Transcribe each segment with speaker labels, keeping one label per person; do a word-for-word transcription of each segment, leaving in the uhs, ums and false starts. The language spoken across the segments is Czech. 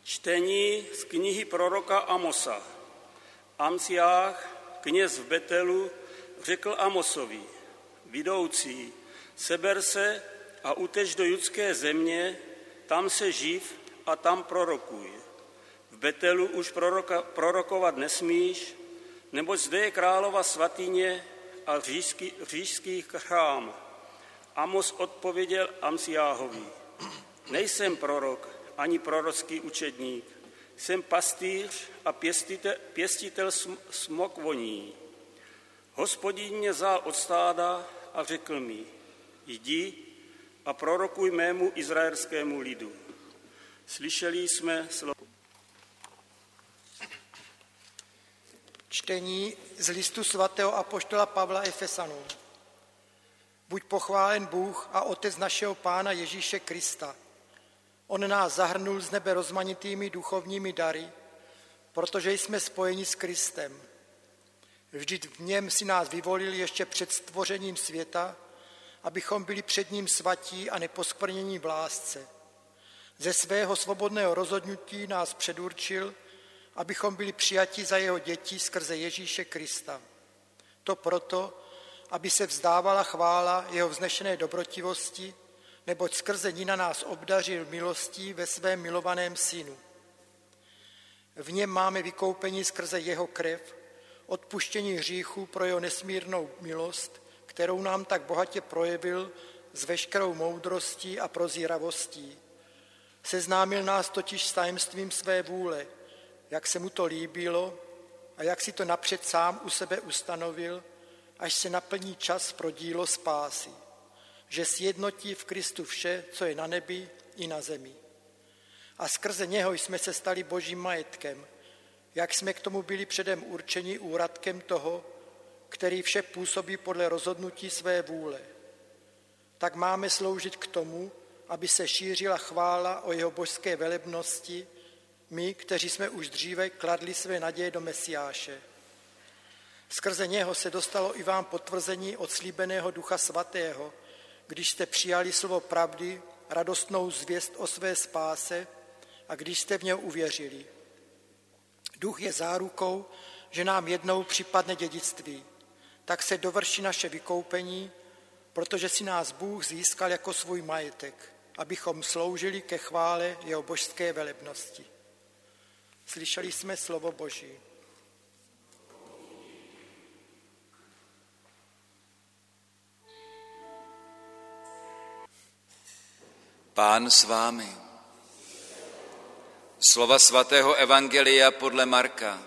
Speaker 1: Čtení z knihy proroka Amosa. Amsiách, kněz v Betelu, řekl Amosovi: vidoucí, seber se a uteč do judské země, tam se živ a tam prorokuj. V Betelu už proroka, prorokovat nesmíš, neboť zde je králova svatyně a říšský, říšský chrám. Amos odpověděl Amsiáhovi: nejsem prorok, ani prorocký učedník, jsem pastýř a pěstitel, pěstitel smokvoní. Hospodin mě vzal od stáda a řekl mi: jdi a prorokuj mému izraelskému lidu. Slyšeli jsme slovo.
Speaker 2: Čtení z listu svatého apoštola Pavla Efesanům. Buď pochválen Bůh a Otec našeho Pána Ježíše Krista. On nás zahrnul z nebe rozmanitými duchovními dary, protože jsme spojeni s Kristem. Vždyť v něm si nás vyvolil ještě před stvořením světa, abychom byli před ním svatí a neposkvrnění v lásce. Ze svého svobodného rozhodnutí nás předurčil, abychom byli přijati za jeho děti skrze Ježíše Krista. To proto, aby se vzdávala chvála jeho vznešené dobrotivosti, neboť skrze ní na nás obdařil milostí ve svém milovaném synu. V něm máme vykoupení skrze jeho krev, odpuštění hříchu pro jeho nesmírnou milost, kterou nám tak bohatě projevil s veškerou moudrostí a prozíravostí. Seznámil nás totiž s tajemstvím své vůle, jak se mu to líbilo a jak si to napřed sám u sebe ustanovil, až se naplní čas pro dílo spásy, že sjednotí v Kristu vše, co je na nebi i na zemi. A skrze něho jsme se stali božím majetkem, jak jsme k tomu byli předem určeni úradkem toho, který vše působí podle rozhodnutí své vůle. Tak máme sloužit k tomu, aby se šířila chvála o jeho božské velebnosti, my, kteří jsme už dříve kladli své naděje do Mesiáše. Skrze něho se dostalo i vám potvrzení od slíbeného Ducha Svatého, když jste přijali slovo pravdy, radostnou zvěst o své spáse a když jste v něj uvěřili. Duch je zárukou, že nám jednou připadne dědictví. Tak se dovrší naše vykoupení, protože si nás Bůh získal jako svůj majetek, abychom sloužili ke chvále jeho božské velebnosti. Slyšeli jsme slovo Boží.
Speaker 3: Pán s vámi. Slova svatého evangelia podle Marka.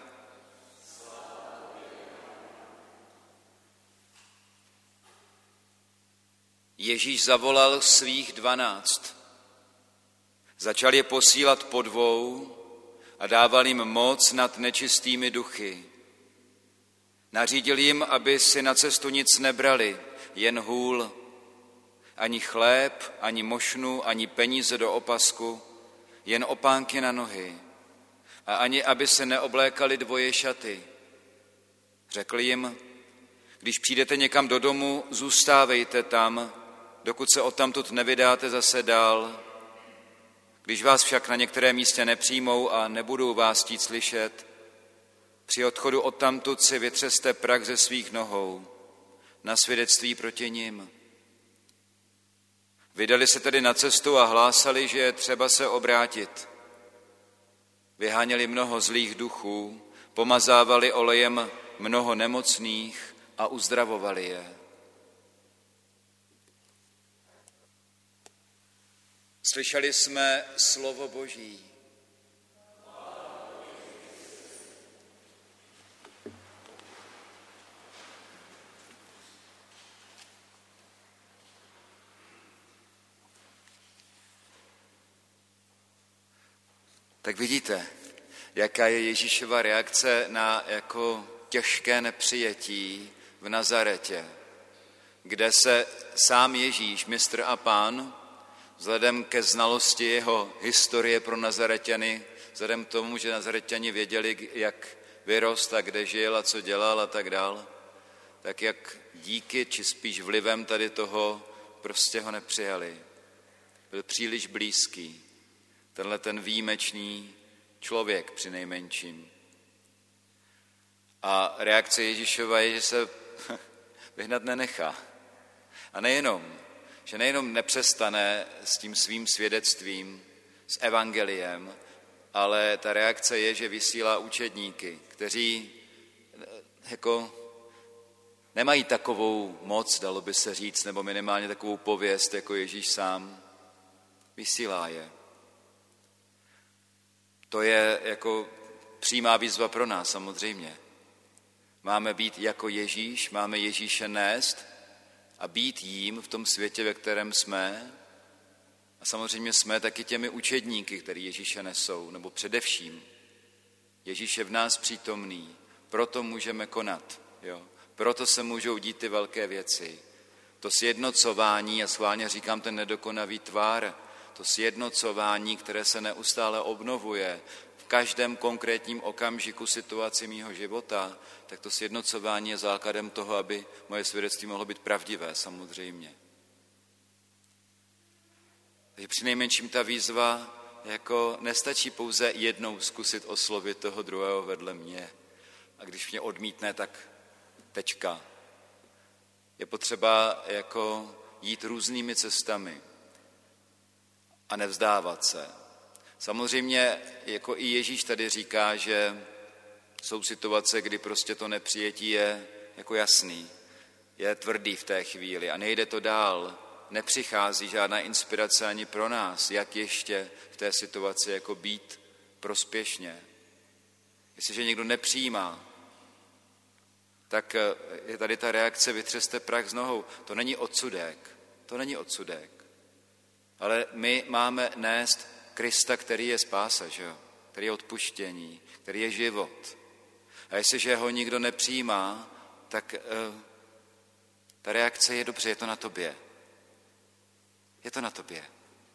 Speaker 3: Ježíš zavolal svých dvanáct. Začal je posílat po dvou a dával jim moc nad nečistými duchy. Nařídil jim, aby si na cestu nic nebrali, jen hůl, ani chléb, ani mošnu, ani peníze do opasku, jen opánky na nohy, a ani aby se neoblékali dvoje šaty. Řekl jim: když přijdete někam do domu, zůstávejte tam, dokud se odtamtud nevydáte zase dál. Když vás však na některé místě nepřijmou a nebudou vás chtít slyšet, při odchodu odtamtud si vytřeste prach ze svých nohou na svědectví proti nim. Vydali se tedy na cestu a hlásali, že je třeba se obrátit. Vyháněli mnoho zlých duchů, pomazávali olejem mnoho nemocných a uzdravovali je. Slyšeli jsme slovo Boží. Tak vidíte, jaká je Ježíšova reakce na jako těžké nepřijetí v Nazaretě, kde se sám Ježíš, mistr a pán, vzhledem ke znalosti jeho historie pro Nazareťany, vzhledem k tomu, že Nazareťani věděli, jak vyrost a kde žil a co dělal a tak dál, tak jak díky, či spíš vlivem tady toho, prostě ho nepřijali. Byl příliš blízký, tenhle ten výjimečný člověk při nejmenším. A reakce Ježíšova je, že se vyhnat nenechá. A nejenom, že nejenom nepřestane s tím svým svědectvím, s evangeliem, ale ta reakce je, že vysílá učedníky, kteří jako nemají takovou moc, dalo by se říct, nebo minimálně takovou pověst, jako Ježíš sám. Vysílá je. To je jako přímá výzva pro nás samozřejmě. Máme být jako Ježíš, máme Ježíše nést a být jím v tom světě, ve kterém jsme. A samozřejmě jsme taky těmi učedníky, který Ježíše nesou, nebo především. Ježíš je v nás přítomný, proto můžeme konat, jo? Proto se můžou dít ty velké věci. To sjednocování, a schválně říkám ten nedokonavý tvar, to sjednocování, které se neustále obnovuje v každém konkrétním okamžiku situaci mýho života, tak to sjednocování je základem toho, aby moje svědectví mohlo být pravdivé samozřejmě. Takže přinejmenším ta výzva jako nestačí pouze jednou zkusit oslovit toho druhého vedle mě. A když mě odmítne, tak tečka. Je potřeba jako jít různými cestami a nevzdávat se. Samozřejmě jako i Ježíš tady říká, že jsou situace, kdy prostě to nepřijetí je jako jasný, je tvrdý v té chvíli a nejde to dál. Nepřichází žádná inspirace ani pro nás, jak ještě v té situaci jako být prospěšně. Jestliže někdo nepřijímá, tak je tady ta reakce vytřeste prach z nohou. To není odsudek, to není odsudek. Ale my máme nést Krista, který je spása, že jo? Který je odpuštění, který je život. A jestliže ho nikdo nepřijímá, tak uh, ta reakce je dobře, je to na tobě. Je to na tobě.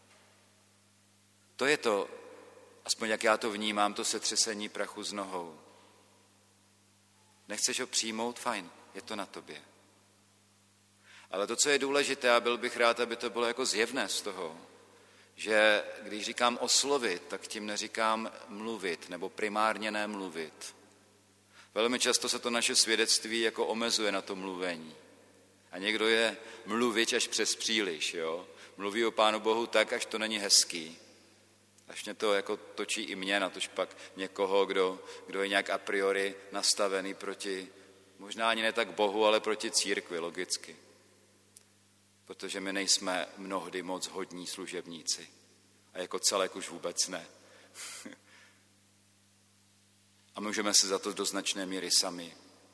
Speaker 3: To je to, aspoň jak já to vnímám, to setřesení prachu z nohou. Nechceš ho přijmout? Fajn, je to na tobě. Ale to, co je důležité, a byl bych rád, aby to bylo jako zjevné z toho, že když říkám oslovit, tak tím neříkám mluvit, nebo primárně nemluvit. Velmi často se to naše svědectví jako omezuje na to mluvení. A někdo je mluvič až přes příliš, jo? Mluví o Pánu Bohu tak, až to není hezký. Až mě to jako točí i mě, natož pak někoho, kdo, kdo je nějak a priori nastavený proti, možná ani ne tak Bohu, ale proti církvi, logicky. Protože my nejsme mnohdy moc hodní služebníci. A jako celek už vůbec ne. A můžeme se za to do značné míry sami.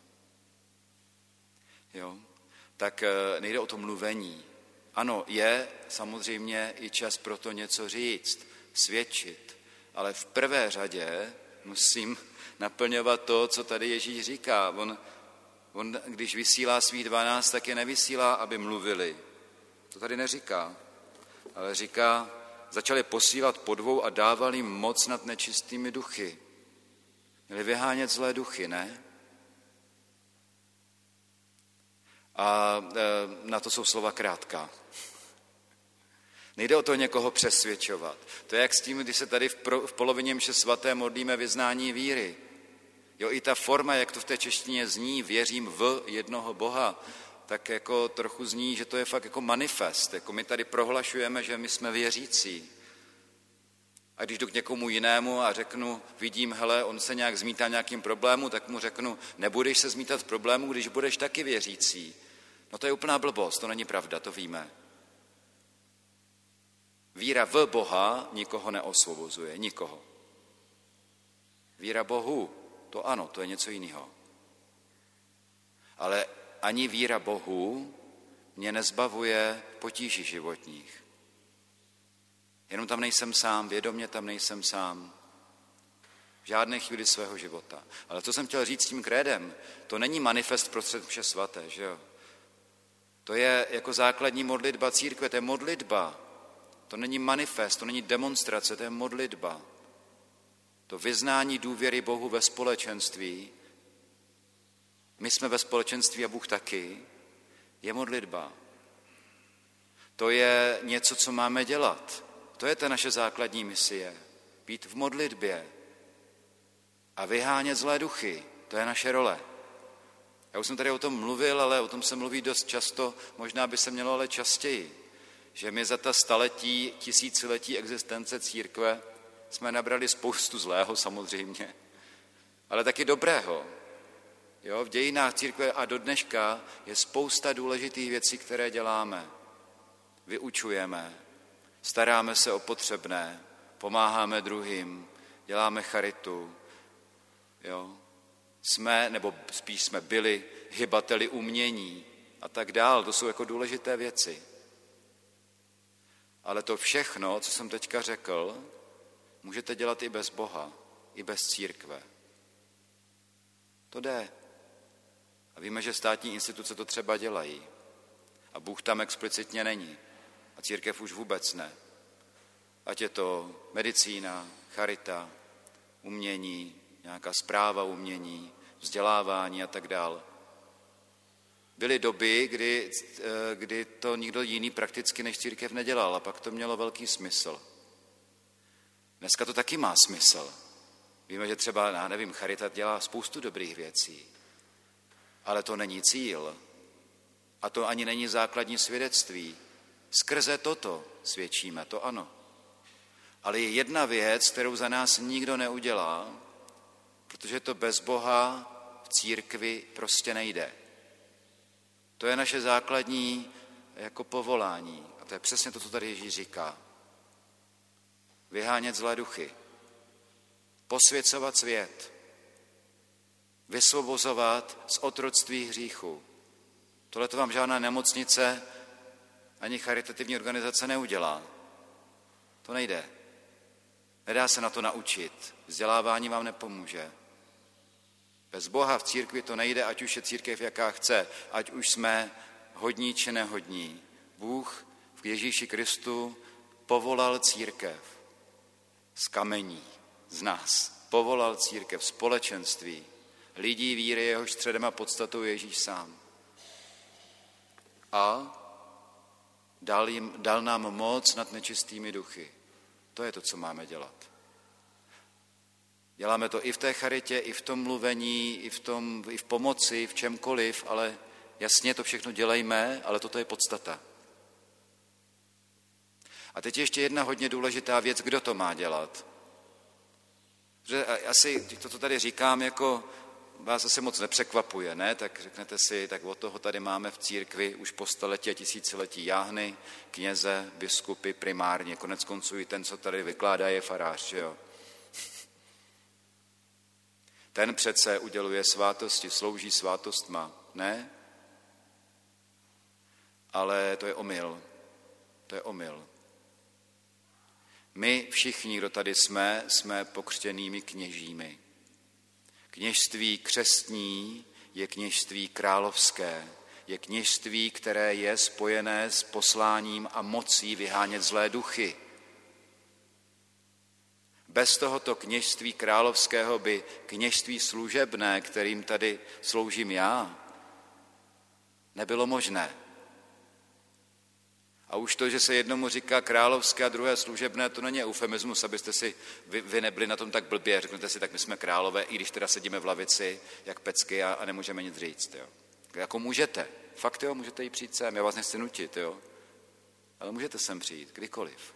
Speaker 3: Jo? Tak nejde o to mluvení. Ano, je samozřejmě i čas pro to něco říct, svědčit, ale v prvé řadě musím naplňovat to, co tady Ježíš říká. On, on když vysílá svých dvanáct, tak je nevysílá, aby mluvili. To tady neříká, ale říká, začali posílat po dvou a dávali jim moc nad nečistými duchy. Měli vyhánět zlé duchy, ne? A na to jsou slova krátká. Nejde o to někoho přesvědčovat. To je jak s tím, když se tady v, pro, v polovině mše svaté modlíme vyznání víry. Jo, i ta forma, jak to v té češtině zní, věřím v jednoho Boha, tak jako trochu zní, že to je fakt jako manifest. Jako my tady prohlašujeme, že my jsme věřící. A když jdu k někomu jinému a řeknu, vidím, hele, on se nějak zmítá nějakým problému, tak mu řeknu, nebudeš se zmítat v problému, když budeš taky věřící. No to je úplná blbost, to není pravda, to víme. Víra v Boha nikoho neosvobozuje, nikoho. Víra Bohu, to ano, to je něco jiného. Ale ani víra Bohu mě nezbavuje potíží životních. Jenom tam nejsem sám, vědomě tam nejsem sám. V žádné chvíli svého života. Ale co jsem chtěl říct s tím krédem, to není manifest prostřed mše svaté, že jo? To je jako základní modlitba církve, to je modlitba. To není manifest, to není demonstrace, to je modlitba. To vyznání důvěry Bohu ve společenství, my jsme ve společenství a Bůh taky, je modlitba. To je něco, co máme dělat. To je ta naše základní misie. Být v modlitbě. a vyhánět zlé duchy. To je naše role. Já už jsem tady o tom mluvil, ale o tom se mluví dost často, možná by se mělo ale častěji, že my za ta staletí, tisíciletí existence církve jsme nabrali spoustu zlého samozřejmě, ale taky dobrého. Jo, v dějinách církve a do dneška je spousta důležitých věcí, které děláme. Vyučujeme, staráme se o potřebné, pomáháme druhým, děláme charitu. Jo. Jsme, nebo spíš jsme byli hybateli umění a tak dál. To jsou jako důležité věci. Ale to všechno, co jsem teďka řekl, můžete dělat i bez Boha, i bez církve. To jde. A víme, že státní instituce to třeba dělají. A Bůh tam explicitně není. A církev už vůbec ne. Ať je to medicína, charita, umění, nějaká správa umění, vzdělávání a tak dál. Byly doby, kdy, kdy to nikdo jiný prakticky než církev nedělal a pak to mělo velký smysl. Dneska to taky má smysl. Víme, že třeba, já nevím, charita dělá spoustu dobrých věcí, ale to není cíl a to ani není základní svědectví. Skrze toto svědčíme, to ano. Ale je jedna věc, kterou za nás nikdo neudělá, protože to bez Boha v církvi prostě nejde. To je naše základní jako povolání. A to je přesně to, co tady Ježíš říká. Vyhánět zlé duchy. Posvěcovat svět. Vysvobozovat z otroctví hříchu. Tohle to vám žádná nemocnice ani charitativní organizace neudělá. To nejde. Nedá se na to naučit. Vzdělávání vám nepomůže. Bez Boha v církvi to nejde, ať už je církev jaká chce, ať už jsme hodní či nehodní. Bůh v Ježíši Kristu povolal církev z kamení, z nás. Povolal církev, společenství, lidí víry, jehož středem a podstatou Ježíš sám. A dal, jim, dal nám moc nad nečistými duchy. To je to, co máme dělat. Děláme to i v té charitě, i v tom mluvení, i v, tom, i v pomoci, v čemkoliv, ale jasně to všechno dělejme, ale toto je podstata. A teď ještě jedna hodně důležitá věc, kdo to má dělat. Že asi to, co tady říkám, jako vás asi moc nepřekvapuje, ne? Tak řeknete si, tak od toho tady máme v církvi už po staletí a tisíciletí jáhny, kněze, biskupy, primárně, konec konců i ten, co tady vykládá, je farář, že jo? Ten přece uděluje svátosti, slouží svátostma, ne? Ale to je omyl. To je omyl. My všichni, kdo tady jsme, jsme pokřtěnými kněžími. Kněžství křestní je kněžství královské. Je kněžství, které je spojené s posláním a mocí vyhánět zlé duchy. Bez tohoto kněžství královského by kněžství služebné, kterým tady sloužím já, nebylo možné. A už to, že se jednomu říká královské a druhé služebné, to není eufemismus, abyste si vy, vy nebyli na tom tak blbě. Řeknete si, tak my jsme králové, i když teda sedíme v lavici, jak pecky a, a nemůžeme nic říct. Jo. Jako můžete. Fakt jo, můžete jí přijít sem, já vás nechci nutit, jo. Ale můžete sem přijít, kdykoliv.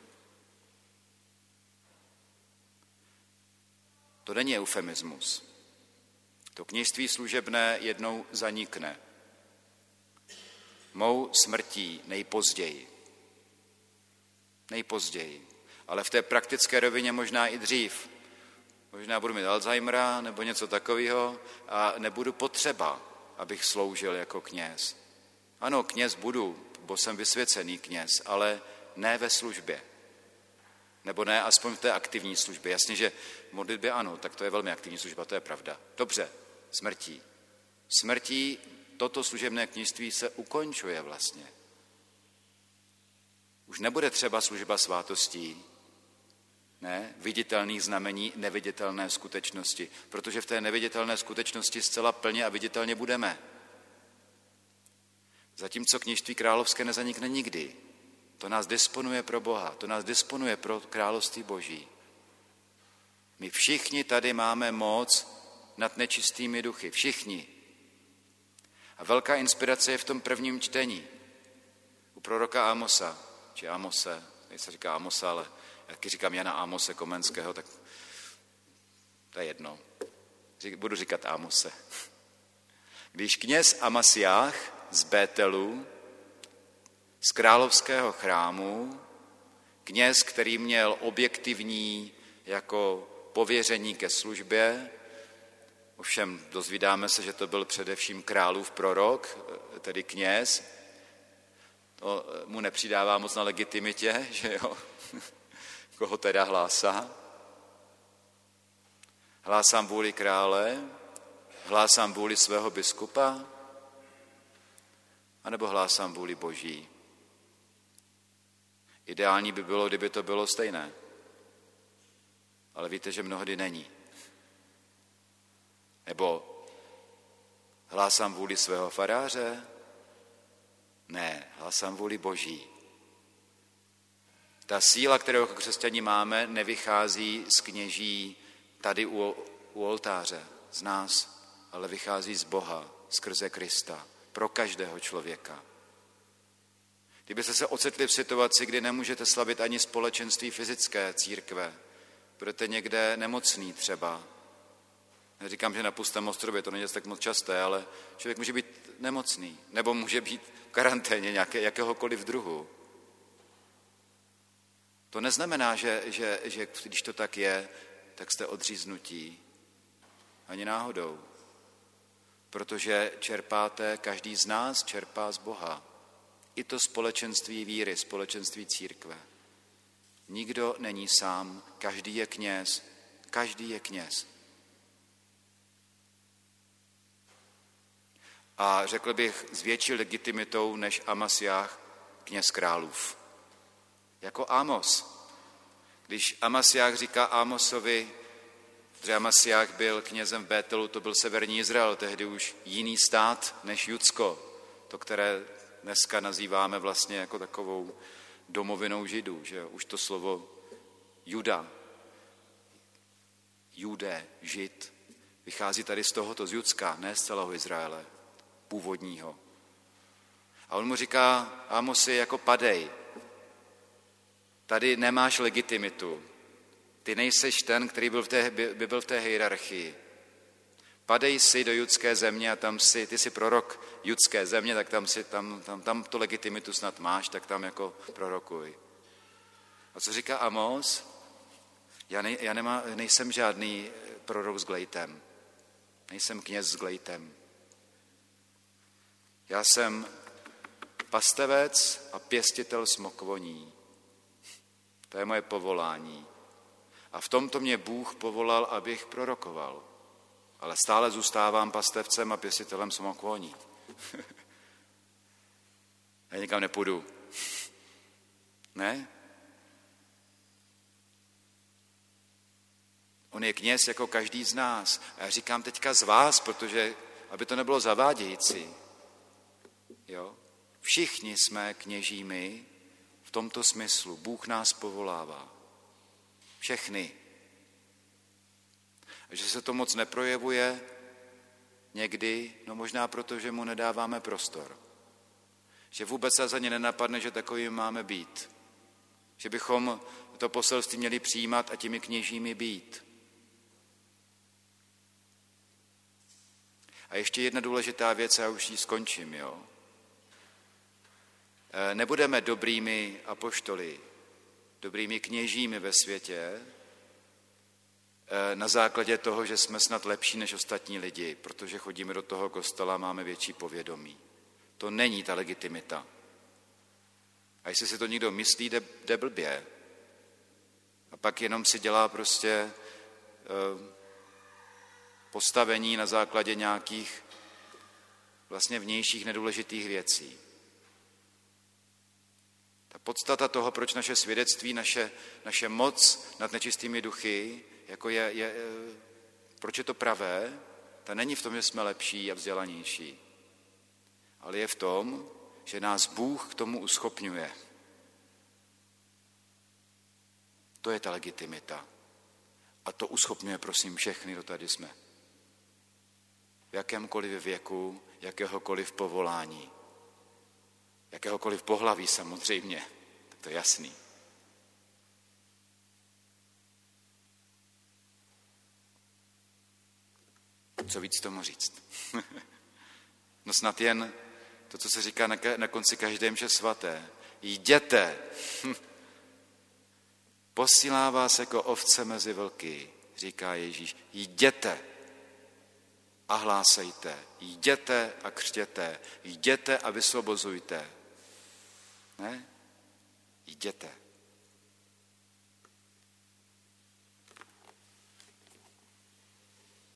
Speaker 3: To není eufemismus. To kněžství služebné jednou zanikne. Mou smrtí nejpozději. Nejpozději. Ale v té praktické rovině možná i dřív. Možná budu mít Alzheimera nebo něco takového a nebudu potřeba, abych sloužil jako kněz. Ano, kněz budu, bo jsem vysvěcený kněz, ale ne ve službě. Nebo ne, aspoň v té aktivní službě. Jasně, že v modlitbě ano, tak to je velmi aktivní služba, to je pravda. Dobře, smrtí. Smrtí toto služebné kněžství se ukončuje vlastně. Už nebude třeba služba svátostí, ne, viditelných znamení, neviditelné skutečnosti, protože v té neviditelné skutečnosti zcela plně a viditelně budeme. Zatímco kněžství královské nezanikne nikdy. To nás disponuje pro Boha, to nás disponuje pro království Boží. My všichni tady máme moc nad nečistými duchy. Všichni. A velká inspirace je v tom prvním čtení. U proroka Amosa, či Amose, teď se říká Amosa, ale jak říkám Jana Amose Komenského, tak to je jedno. Budu říkat Amose. Když kněz Amasiách z Bételu, z královského chrámu, kněz, který měl objektivní jako pověření ke službě, ovšem dozvídáme se, že to byl především králův prorok, tedy kněz, to mu nepřidává moc na legitimitě, že jo, koho teda hlásá. Hlásám vůli krále, hlásám vůli svého biskupa, anebo hlásám vůli Boží. Ideální by bylo, kdyby to bylo stejné. Ale víte, že mnohdy není. Nebo hlásám vůli svého faráře? Ne, hlásám vůli Boží. Ta síla, kterou jako křesťani máme, nevychází z kněží tady u, u oltáře, z nás, ale vychází z Boha, skrze Krista, pro každého člověka. Kdybyste se ocitli v situaci, kdy nemůžete slavit ani společenství fyzické církve, budete někde nemocný třeba. Neříkám, že na pustém ostrově, to není tak moc časté, ale člověk může být nemocný, nebo může být v karanténě nějaké, jakéhokoliv druhu. To neznamená, že, že, že když to tak je, tak jste odříznutí. Ani náhodou. Protože čerpáte, každý z nás čerpá z Boha. I to společenství víry, společenství církve. Nikdo není sám, každý je kněz, každý je kněz. A řekl bych s větší legitimitou než Amasiách kněz králův. Jako Amos. Když Amasiách říká Amosovi, že Amasiách byl knězem v Bételu, to byl severní Izrael, tehdy už jiný stát než Judsko, to, které dneska nazýváme vlastně jako takovou domovinou Židů, že už to slovo Juda, Judé, Žid, vychází tady z tohoto, z Judska, ne z celého Izraele, původního. A on mu říká, Amosi, jako padej, tady nemáš legitimitu, ty nejseš ten, který byl v té, by byl v té hierarchii. Padej si do judské země a tam si, ty jsi prorok judské země, tak tam, si, tam, tam, tam tu legitimitu snad máš, tak tam jako prorokuj. A co říká Amos? Já, ne, já nemá, nejsem žádný prorok s glejtem. Nejsem kněz s glejtem. Já jsem pastevec a pěstitel smokvoní. To je moje povolání. A v tomto mě Bůh povolal, abych prorokoval. Ale stále zůstávám pastevcem a pěstitelem smokvoní. Já nikam nepůjdu. Ne? On je kněz jako každý z nás. A já říkám teďka z vás, protože, aby to nebylo zavádějící. Jo? Všichni jsme kněžími v tomto smyslu. Bůh nás povolává. Všechny. A že se to moc neprojevuje někdy, no možná proto, že mu nedáváme prostor. Že vůbec se za ně nenapadne, že takovým máme být. Že bychom to poselství měli přijímat a těmi kněžími být. A ještě jedna důležitá věc, a já už ji skončím, jo. Nebudeme dobrými apoštoly, dobrými kněžími ve světě na základě toho, že jsme snad lepší než ostatní lidi, protože chodíme do toho kostela a máme větší povědomí. To není ta legitimita. A jestli si to někdo myslí, jde, jde blbě. A pak jenom si dělá prostě eh, postavení na základě nějakých vlastně vnějších nedůležitých věcí. Ta podstata toho, proč naše svědectví, naše, naše moc nad nečistými duchy, jako je, je, proč je to pravé, ta není v tom, že jsme lepší a vzdělanější, ale je v tom, že nás Bůh k tomu uschopňuje. To je ta legitimita. A to uschopňuje, prosím, všechny, kdo tady jsme. V jakémkoliv věku, jakéhokoliv povolání, jakéhokoliv pohlaví samozřejmě, tak to je jasný. Co víc tomu říct? No snad jen to, co se říká na, na konci každé mše svaté. Jděte! Posílá vás jako ovce mezi vlky, říká Ježíš. Jděte a hlásejte. Jděte a křtěte. Jděte a vysvobozujte. Ne? Jděte.